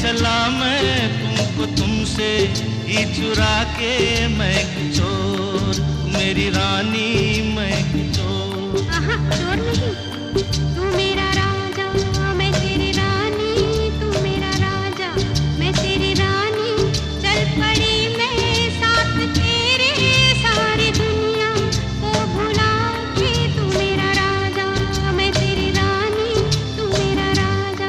चला मैं तुमको तुमसे ही चुरा के, मैं एक चोर मेरी रानी, मैं एक चोर। चोर नहीं, तू मेरा राजा मैं तेरी रानी, तू मेरा राजा मैं तेरी रानी। चल पड़ी मैं साथ तेरे, सारी दुनिया को भुला के। तू मेरा राजा मैं तेरी रानी, तू मेरा राजा।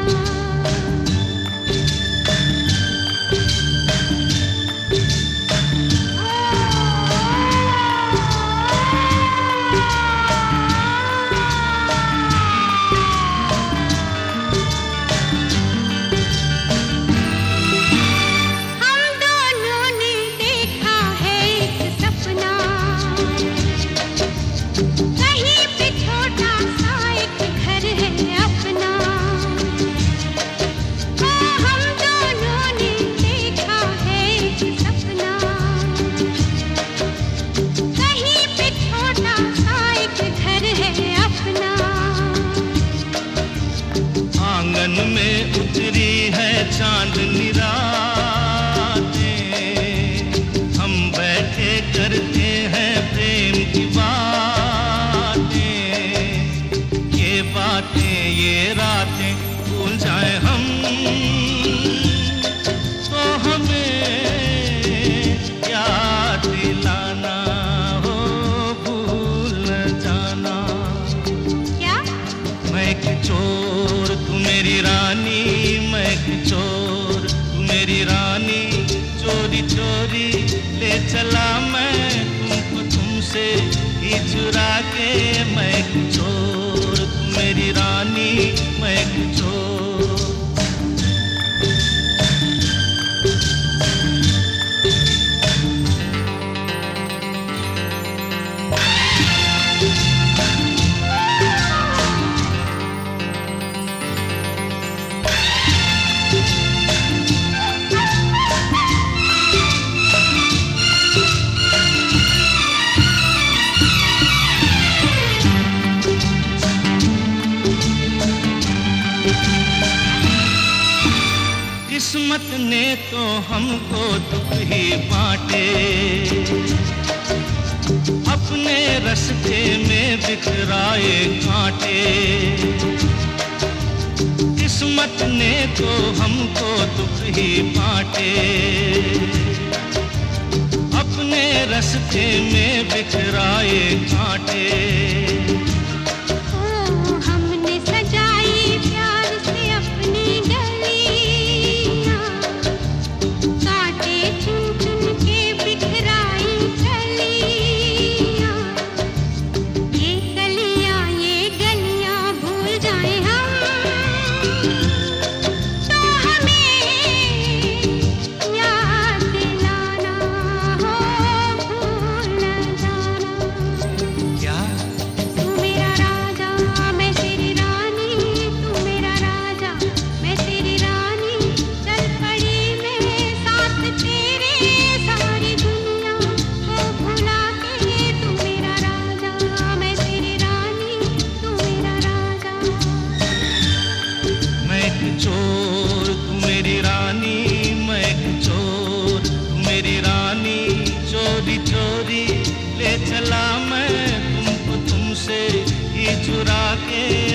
आंगन में उतरी है चांदनी रातें, हम बैठे करते हैं प्रेम की बातें। ये बातें ये रातें भूल जाए हम, तो हमें याद दिलाना हो, भूल न जाना। क्या? मैं एक चोर तू मेरी रानी, मैं एक चोर तू मेरी रानी। चोरी चोरी ले चला मैं तुमको तुमसे ही चुरा के, मैं एक चोर तू मेरी रानी, मैं एक चोर। किस्मत ने तो हमको दुख ही बांटे, अपने रास्ते में बिखराए कांटे। किस्मत ने तो हमको दुख ही बांटे, अपने रास्ते में बिखराए कांटे। हमने सजाई प्यार से अपनी गलियां, कांटे चुन चुन के बिखराई कलियां। ये गलियां भूल जाए हम, तो हमें याद दिलाना हो, भूल न जाना। क्या? तू मेरा राजा मैं तेरी रानी, तू मेरा राजा मैं तेरी रानी। चल पड़ी मैं साथ तेरे, सारी दुनिया को भुला के। तू मेरा राजा मैं तेरी रानी, तू मेरा राजा। मैं एक चोर तू मेरी रानी, मैं एक चोर तू मेरी रानी। चोरी चोरी ले चला मैं तुमको तुमसे ही चुरा के,